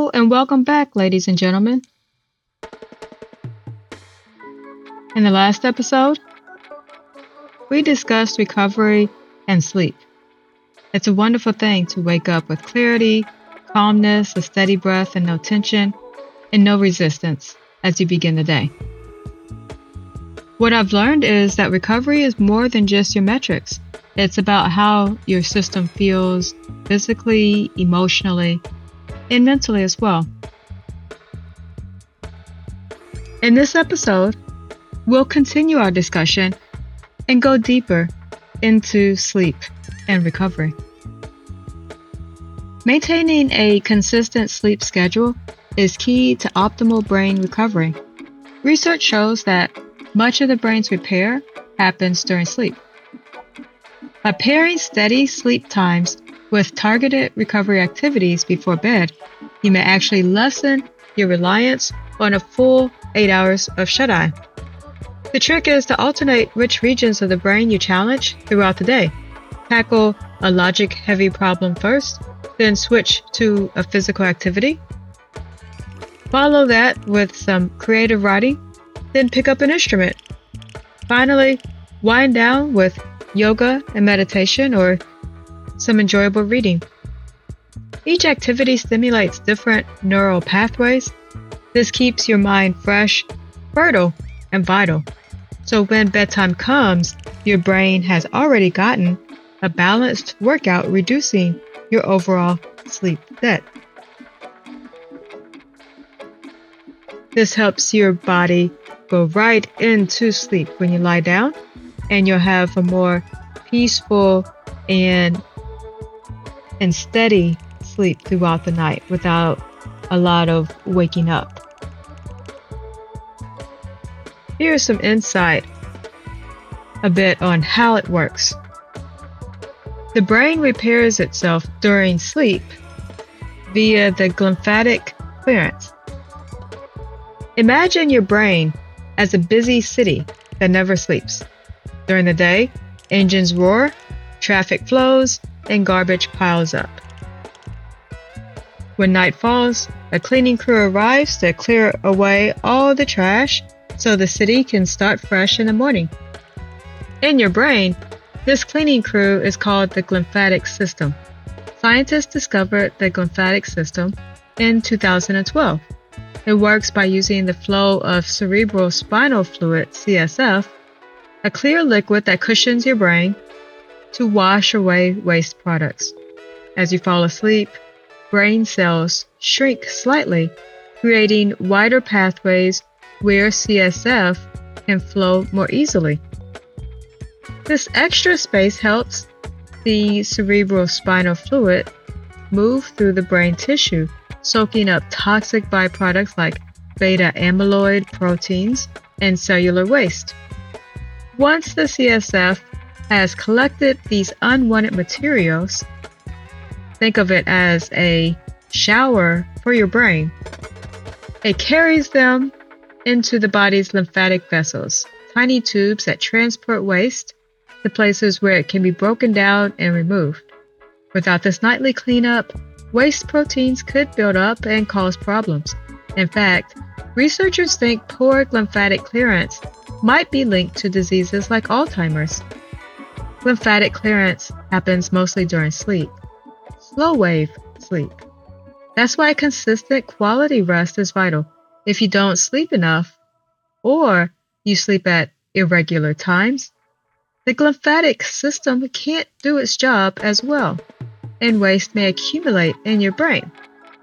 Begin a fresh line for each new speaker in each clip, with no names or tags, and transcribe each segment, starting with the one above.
and welcome back, ladies and gentlemen. In the last episode, we discussed recovery and sleep. It's a wonderful thing to wake up with clarity, calmness, a steady breath, and no tension, and no resistance as you begin the day. What I've learned is that recovery is more than just your metrics. It's about how your system feels physically, emotionally, and mentally as well. In this episode, we'll continue our discussion and go deeper into sleep and recovery. Maintaining a consistent sleep schedule is key to optimal brain recovery. Research shows that much of the brain's repair happens during sleep. By pairing steady sleep times with targeted recovery activities before bed, you may actually lessen your reliance on a full 8 hours of shut-eye. The trick is to alternate which regions of the brain you challenge throughout the day. Tackle a logic-heavy problem first, then switch to a physical activity. Follow that with some creative writing, then pick up an instrument. Finally, wind down with yoga and meditation or some enjoyable reading. Each activity stimulates different neural pathways. This keeps your mind fresh, fertile, and vital. So when bedtime comes, your brain has already gotten a balanced workout, reducing your overall sleep debt. This helps your body go right into sleep when you lie down, and you'll have a more peaceful and steady sleep throughout the night without a lot of waking up. Here's some insight a bit on how it works. The brain repairs itself during sleep via the glymphatic clearance. Imagine your brain as a busy city that never sleeps. During the day, engines roar, traffic flows, and garbage piles up. When night falls, a cleaning crew arrives to clear away all the trash so the city can start fresh in the morning. In your brain, this cleaning crew is called the glymphatic system. Scientists discovered the glymphatic system in 2012. It works by using the flow of cerebral spinal fluid, CSF, a clear liquid that cushions your brain, to wash away waste products. As you fall asleep, brain cells shrink slightly, creating wider pathways where CSF can flow more easily. This extra space helps the cerebral spinal fluid move through the brain tissue, soaking up toxic byproducts like beta amyloid proteins and cellular waste. Once the CSF has collected these unwanted materials, think of it as a shower for your brain. It carries them into the body's lymphatic vessels, tiny tubes that transport waste to places where it can be broken down and removed. Without this nightly cleanup, waste proteins could build up and cause problems. In fact, researchers think poor lymphatic clearance might be linked to diseases like Alzheimer's. Lymphatic clearance happens mostly during sleep, slow wave sleep. That's why consistent quality rest is vital. If you don't sleep enough, or you sleep at irregular times, the glymphatic system can't do its job as well, and waste may accumulate in your brain.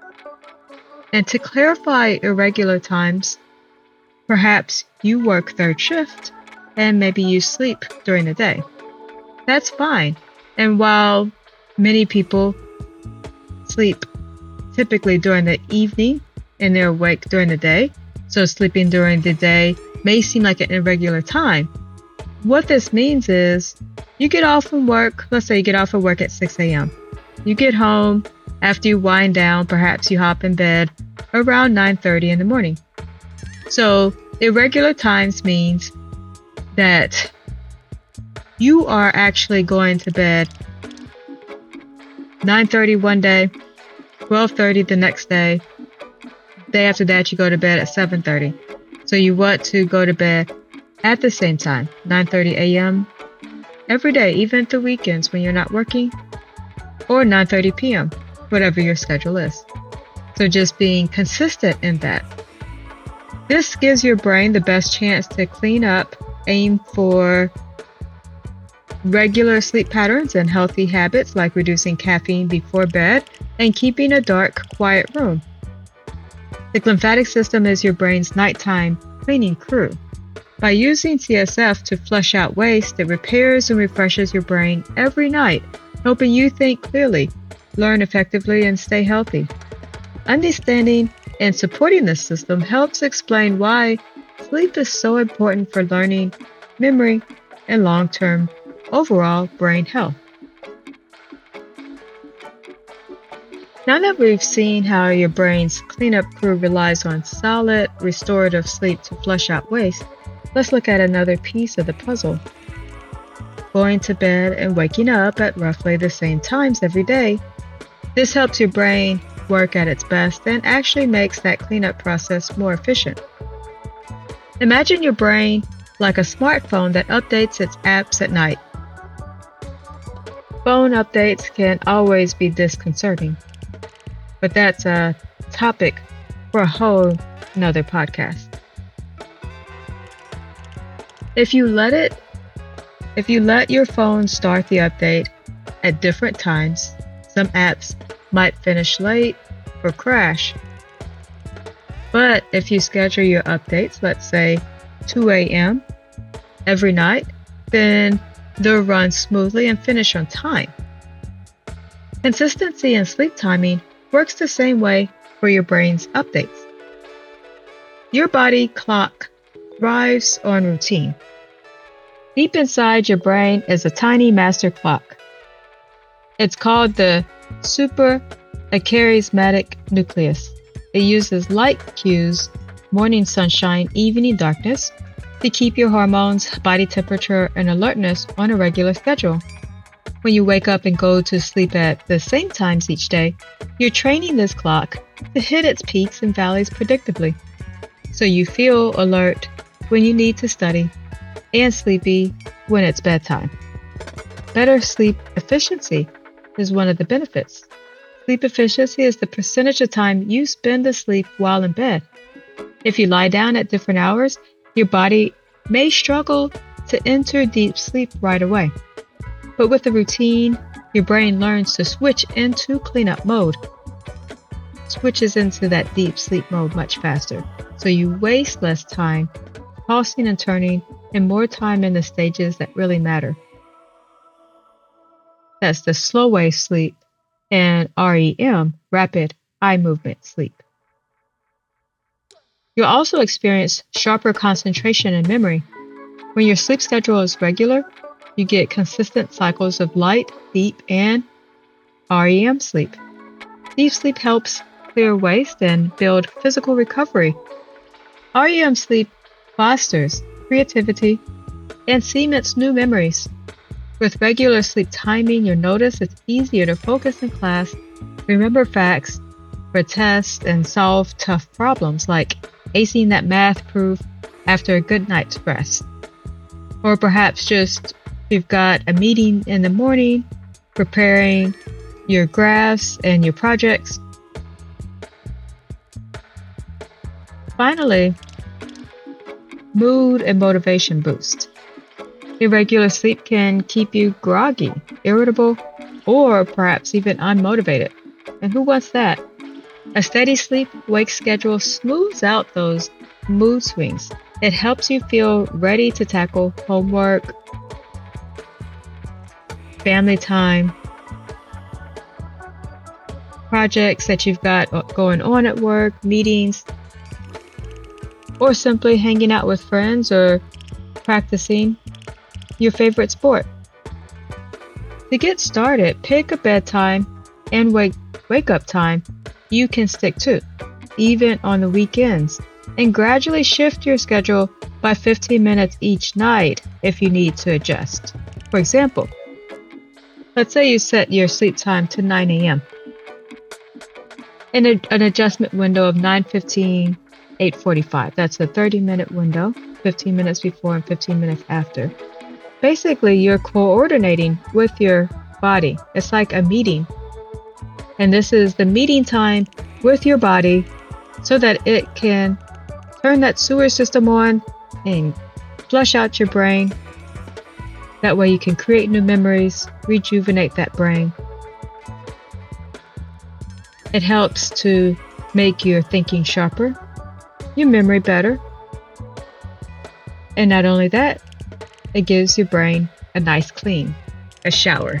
And to clarify irregular times, perhaps you work third shift and maybe you sleep during the day. That's fine. And while many people sleep typically during the evening and they're awake during the day, so sleeping during the day may seem like an irregular time, what this means is you get off from work, let's say you get off of work at 6 a.m. You get home, after you wind down, perhaps you hop in bed around 9:30 in the morning. So irregular times means that you are actually going to bed 9:30 one day, 12:30 the next day, Day after that, you go to bed at 7:30. So you want to go to bed at the same time, 9:30 a.m. every day, even through weekends when you're not working, or 9:30 p.m., whatever your schedule is. So just being consistent in that. This gives your brain the best chance to clean up, aim for regular sleep patterns and healthy habits like reducing caffeine before bed and keeping a dark, quiet room. The glymphatic system is your brain's nighttime cleaning crew. By using CSF to flush out waste, it repairs and refreshes your brain every night, helping you think clearly, learn effectively, and stay healthy. Understanding and supporting this system helps explain why sleep is so important for learning, memory, and long-term overall brain health. Now that we've seen how your brain's cleanup crew relies on solid, restorative sleep to flush out waste, let's look at another piece of the puzzle. Going to bed and waking up at roughly the same times every day. This helps your brain work at its best and actually makes that cleanup process more efficient. Imagine your brain like a smartphone that updates its apps at night. Phone updates can always be disconcerting, but that's a topic for a whole nother podcast. If you let your phone start the update at different times, some apps might finish late or crash. But if you schedule your updates, let's say 2 a.m. every night, then they'll run smoothly and finish on time. Consistency in sleep timing works the same way for your brain's updates. Your body clock thrives on routine. Deep inside your brain is a tiny master clock. It's called the suprachiasmatic nucleus. It uses light cues, morning sunshine, evening darkness, to keep your hormones, body temperature, and alertness on a regular schedule. When you wake up and go to sleep at the same times each day, you're training this clock to hit its peaks and valleys predictably, so you feel alert when you need to study and sleepy when it's bedtime. Better sleep efficiency is one of the benefits. Sleep efficiency is the percentage of time you spend asleep while in bed. If you lie down at different hours, your body may struggle to enter deep sleep right away. But with a routine, your brain learns to switch into cleanup mode. Switches into that deep sleep mode much faster, so you waste less time tossing and turning and more time in the stages that really matter. That's the slow wave sleep and REM, rapid eye movement sleep. You'll also experience sharper concentration and memory. When your sleep schedule is regular, you get consistent cycles of light, deep, and REM sleep. Deep sleep helps clear waste and build physical recovery. REM sleep fosters creativity and cements new memories. With regular sleep timing, you'll notice it's easier to focus in class, remember facts for tests, and solve tough problems like acing that math proof after a good night's rest. Or perhaps just you've got a meeting in the morning, preparing your graphs and your projects. Finally, mood and motivation boost. Irregular sleep can keep you groggy, irritable, or perhaps even unmotivated. And who wants that? A steady sleep-wake schedule smooths out those mood swings. It helps you feel ready to tackle homework, family time, projects that you've got going on at work, meetings, or simply hanging out with friends or practicing your favorite sport. To get started, pick a bedtime and wake up time you can stick to, even on the weekends, and gradually shift your schedule by 15 minutes each night if you need to adjust. For example, let's say you set your sleep time to 9 a.m. in an adjustment window of 9:15, 8:45. That's a 30-minute window, 15 minutes before and 15 minutes after. Basically, you're coordinating with your body. It's like a meeting. And this is the meeting time with your body so that it can turn that sewer system on and flush out your brain. That way you can create new memories, rejuvenate that brain. It helps to make your thinking sharper, your memory better. And not only that, it gives your brain a nice clean, a shower.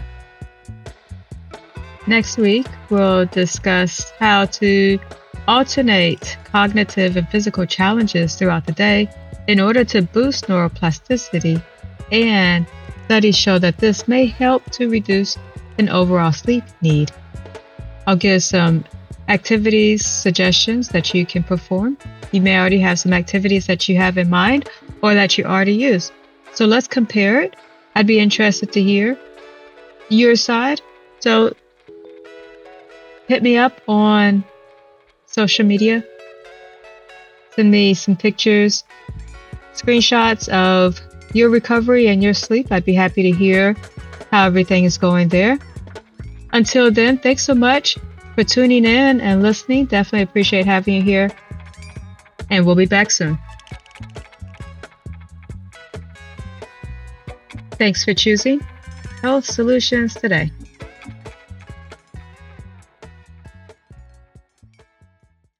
Next week, we'll discuss how to alternate cognitive and physical challenges throughout the day in order to boost neuroplasticity, and studies show that this may help to reduce an overall sleep need. I'll give some activities, suggestions that you can perform. You may already have some activities that you have in mind or that you already use. So let's compare it. I'd be interested to hear your side. So hit me up on social media. Send me some pictures, screenshots of your recovery and your sleep. I'd be happy to hear how everything is going there. Until then, thanks so much for tuning in and listening. Definitely appreciate having you here. And we'll be back soon. Thanks for choosing Health Solutions Today.